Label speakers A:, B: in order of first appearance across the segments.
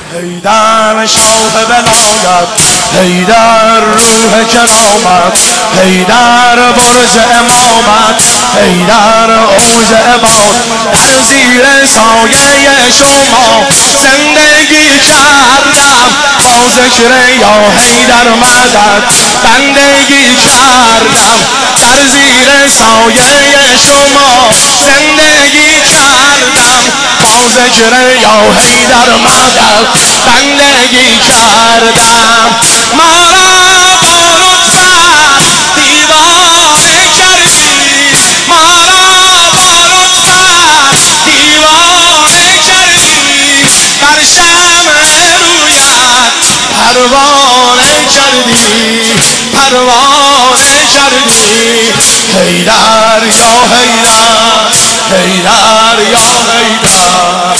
A: حیدر شاه ولایت، حیدر روح کرامت، حیدر برج امامت، حیدر اوج عباد. در زیر سایه شما زندگی کردم، با ذکر یا حیدر مدد بندگی کردم. در زیر سایه شما زندگی کردم، با ذکر یا حیدر مدد بندگی کردم. ما را با لطفت دیوانه کردی، ما را با لطفت دیوانه کردی، بر شمع رویت پروانه کردی، پروانه کردی. حیدر یا حیدر، حیدر یا حیدر،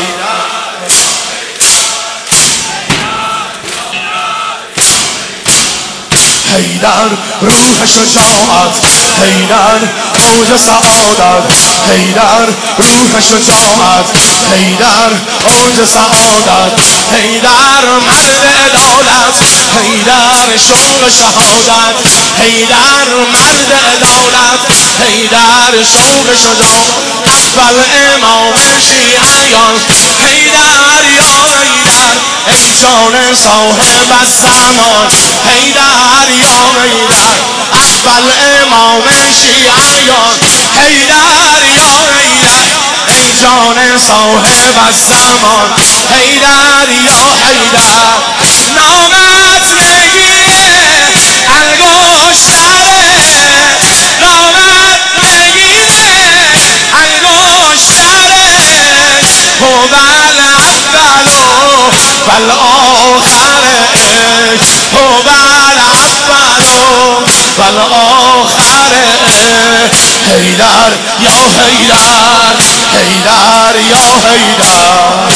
A: حیدر روح شجاعت، حیدر اوج سعادت، حیدر روح شجاعت، حیدر اوج سعادت، حیدر مرد عدالت، حیدر شوق شهادت، حیدر مرد عدالت، حیدر شوق شجاعت. اول امام شیعیان حیدر یا حیدر، ای جان صاحب الزمان حیدر یا حیدر. اول امام شیعیان حیدر یا حیدر، ای جان صاحب الزمان حیدر یا حیدر. نامت نگیره انگشتره، نامت نگیره انگشتره، هو الاول و الاخره، هو الاول و الاخره. حیدر یا حیدر، حیدر یا حیدر.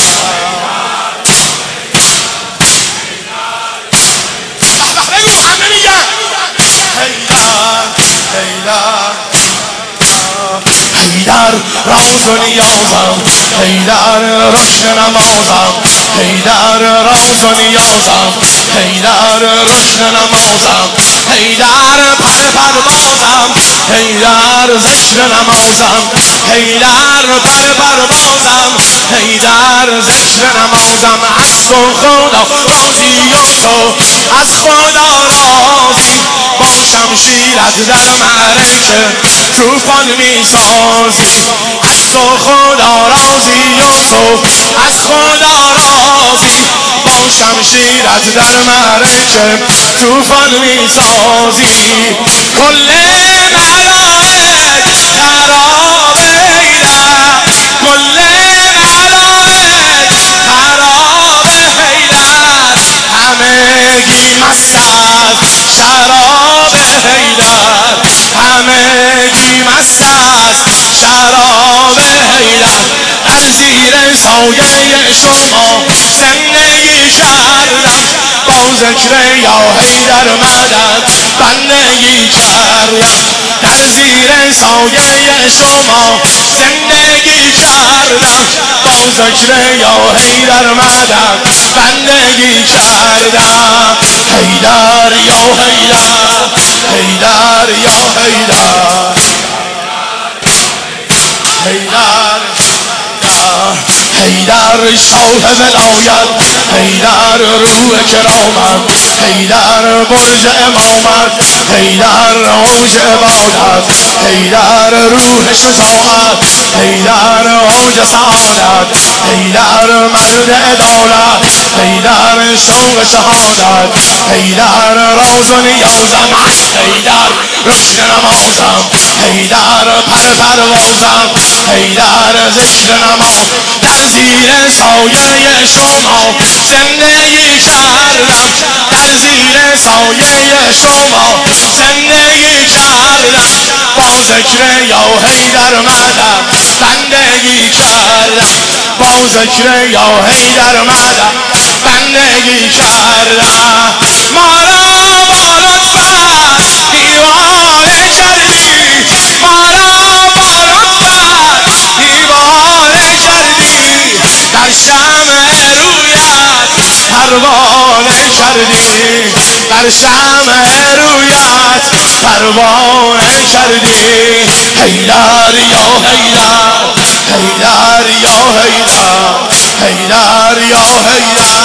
A: بگو همه میگن حیدر، حیدر، حیدر راز و نیازم، حیدر رشد نمازم، حیدر راز و نیازم، حیدر رشد نمازم، حیدر پر پروازم، حیدر ذکر نمازم، حیدر پر پروازم، حیدر ذکر نمازم. از تو خدا راضی و تو از خدا راضی، با شمشیرت در معرکه طوفان میسازی. از تو خدا راضی و تو از خدا راضی، با شمشیرت در معرکه طوفان میسازی. کل ملائک خراب حیدر، کل ملائک خراب حیدر، همگی مست از شراب حیدر، همگی مست از شراب حیدر. در زیر سایه شما زندگی کردم، با ذکر یا حیدر مدد بندگی کردم. در زیر سایه شما زندگی کردم، با ذکر یا حیدر مدد بندگی کردم. حیدر یا حیدر، حیدر یا حیدر، حیدر، حیدر شاه ولایت، حیدر روح کرامت، حیدر برج امامت، حیدر اوج عبادت، حیدر روح شجاعت، حیدر اوج سعادت، حیدر مرد عدالت، حیدر شوق شهادت، حیدر راز و نیازم، حیدر رشد نمازم، حیدر پر پروازم، حیدر ذکر نماز. در زیر سایه شما زندگی کردم، در زیر سایه شما زندگی کردم، با ذکر یا حیدر مدد بندگی کردم، با ذکر یا حیدر مدد بندگی کردم. ما را با لطفت دیوانه کردی، ما را با لطفت دیوانه کردی، در شمع رویت کردی در شمع رویت پروانه کردی حیدر یا حیدر حیدر یا حیدر حیدر یا حیدر